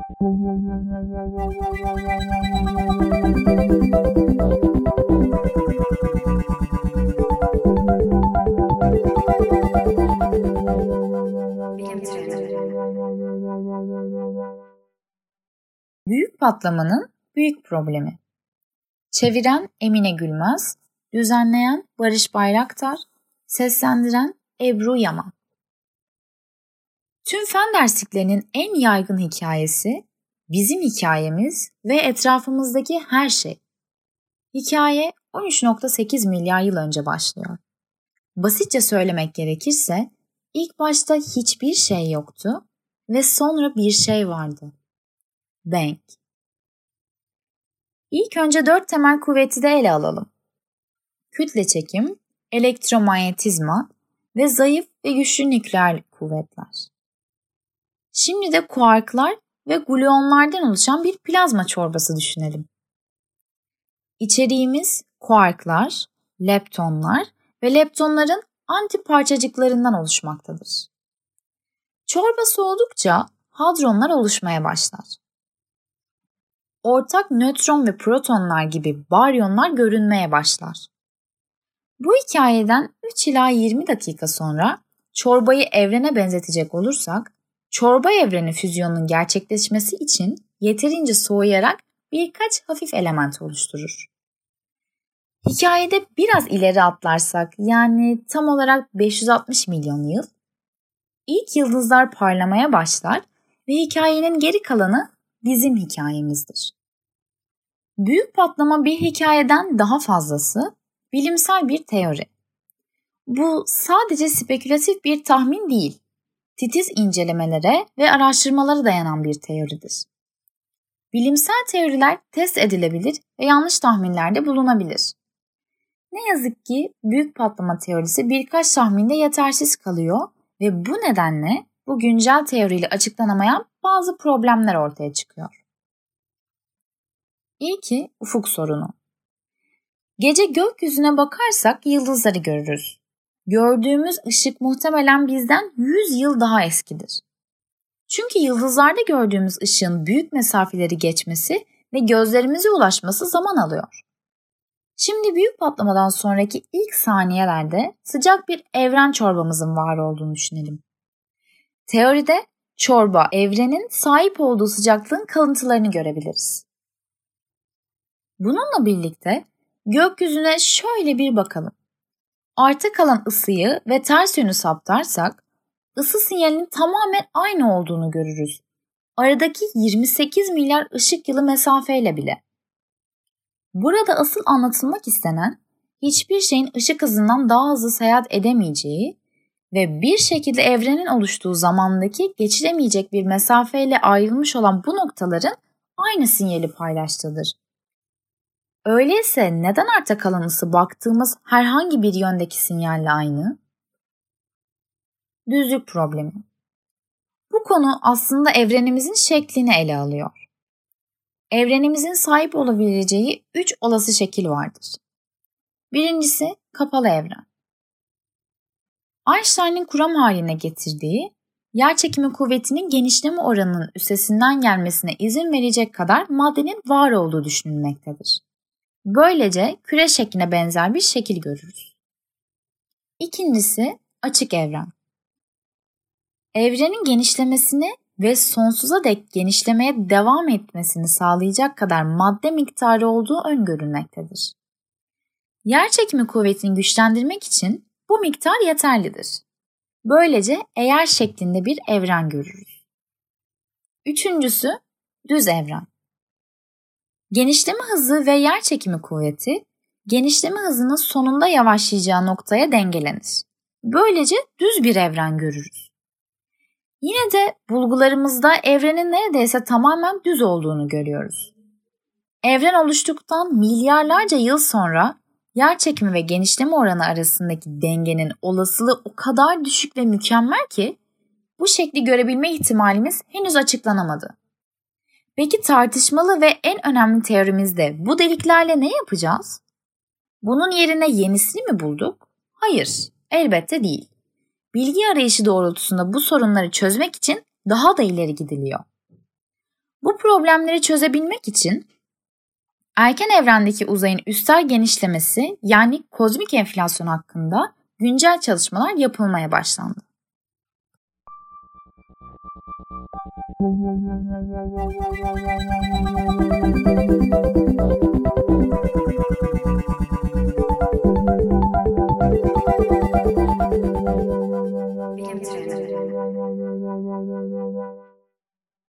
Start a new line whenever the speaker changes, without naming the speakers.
Büyük patlamanın büyük problemi. Çeviren Emine Gülmez, düzenleyen Barış Bayraktar, seslendiren Ebru Yaman. Tüm fen dersliklerinin en yaygın hikayesi bizim hikayemiz ve etrafımızdaki her şey. Hikaye 13.8 milyar yıl önce başlıyor. Basitçe söylemek gerekirse ilk başta hiçbir şey yoktu ve sonra bir şey vardı. Bang. İlk önce 4 temel kuvveti de ele alalım. Kütle çekim, elektromanyetizma ve zayıf ve güçlü nükleer kuvvetler. Şimdi de kuarklar ve gluonlardan oluşan bir plazma çorbası düşünelim. İçeriğimiz kuarklar, leptonlar ve leptonların antiparçacıklarından oluşmaktadır. Çorba soğudukça hadronlar oluşmaya başlar. Ortak nötron ve protonlar gibi baryonlar görünmeye başlar. Bu hikayeden 3 ila 20 dakika sonra çorbayı evrene benzetecek olursak, çorba evreni füzyonunun gerçekleşmesi için yeterince soğuyarak birkaç hafif element oluşturur. Hikayede biraz ileri atlarsak, yani tam olarak 560 milyon yıl, ilk yıldızlar parlamaya başlar ve hikayenin geri kalanı bizim hikayemizdir. Büyük patlama bir hikayeden daha fazlası, bilimsel bir teori. Bu sadece spekülatif bir tahmin değil, titiz incelemelere ve araştırmalara dayanan bir teoridir. Bilimsel teoriler test edilebilir ve yanlış tahminlerde bulunabilir. Ne yazık ki büyük patlama teorisi birkaç tahminde yetersiz kalıyor ve bu nedenle bu güncel teoriyle açıklanamayan bazı problemler ortaya çıkıyor. İlki ufuk sorunu. Gece gökyüzüne bakarsak yıldızları görürüz. Gördüğümüz ışık muhtemelen bizden 100 yıl daha eskidir. Çünkü yıldızlarda gördüğümüz ışığın büyük mesafeleri geçmesi ve gözlerimize ulaşması zaman alıyor. Şimdi büyük patlamadan sonraki ilk saniyelerde sıcak bir evren çorbamızın var olduğunu düşünelim. Teoride çorba evrenin sahip olduğu sıcaklığın kalıntılarını görebiliriz. Bununla birlikte gökyüzüne şöyle bir bakalım. Arta kalan ısıyı ve ters yönü saptarsak ısı sinyalinin tamamen aynı olduğunu görürüz. Aradaki 28 milyar ışık yılı mesafeyle bile. Burada asıl anlatılmak istenen hiçbir şeyin ışık hızından daha hızlı seyahat edemeyeceği ve bir şekilde evrenin oluştuğu zamandaki geçilemeyecek bir mesafeyle ayrılmış olan bu noktaların aynı sinyali paylaştığıdır. Öyleyse neden arta kalan ısı baktığımız herhangi bir yöndeki sinyalle aynı? Düzlük problemi. Bu konu aslında evrenimizin şeklini ele alıyor. Evrenimizin sahip olabileceği 3 olası şekil vardır. Birincisi kapalı evren. Einstein'ın kuram haline getirdiği, yerçekimi kuvvetinin genişleme oranının üstesinden gelmesine izin verecek kadar maddenin var olduğu düşünülmektedir. Böylece küre şekline benzer bir şekil görürüz. İkincisi açık evren. Evrenin genişlemesini ve sonsuza dek genişlemeye devam etmesini sağlayacak kadar madde miktarı olduğu öngörülmektedir. Yerçekimi kuvvetini güçlendirmek için bu miktar yeterlidir. Böylece eğer şeklinde bir evren görürüz. Üçüncüsü düz evren. Genişleme hızı ve yerçekimi kuvveti genişleme hızının sonunda yavaşlayacağı noktaya dengelenir. Böylece düz bir evren görürüz. Yine de bulgularımızda evrenin neredeyse tamamen düz olduğunu görüyoruz. Evren oluştuktan milyarlarca yıl sonra yerçekimi ve genişleme oranı arasındaki dengenin olasılığı o kadar düşük ve mükemmel ki bu şekli görebilme ihtimalimiz henüz açıklanamadı. Peki tartışmalı ve en önemli teorimizde bu deliklerle ne yapacağız? Bunun yerine yenisini mi bulduk? Hayır, elbette değil. Bilgi arayışı doğrultusunda bu sorunları çözmek için daha da ileri gidiliyor. Bu problemleri çözebilmek için erken evrendeki uzayın üstel genişlemesi yani kozmik enflasyon hakkında güncel çalışmalar yapılmaya başlandı.